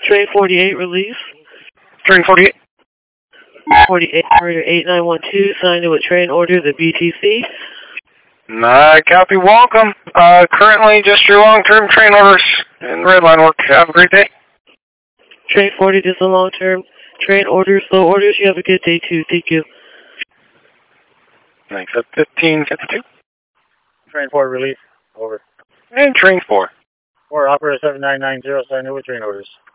Train 48, release. Train 48. 48, operator 8912, signed in with train order, the BTC. Copy, welcome. Currently just your long-term train orders and redline work. Have a great day. Train 40, just a long-term train orders, slow orders. You have a good day, too. Thank you. Thanks. Up 1552. Train 4, release. Over. And train 4. 4, operator 7990, signed in with train orders.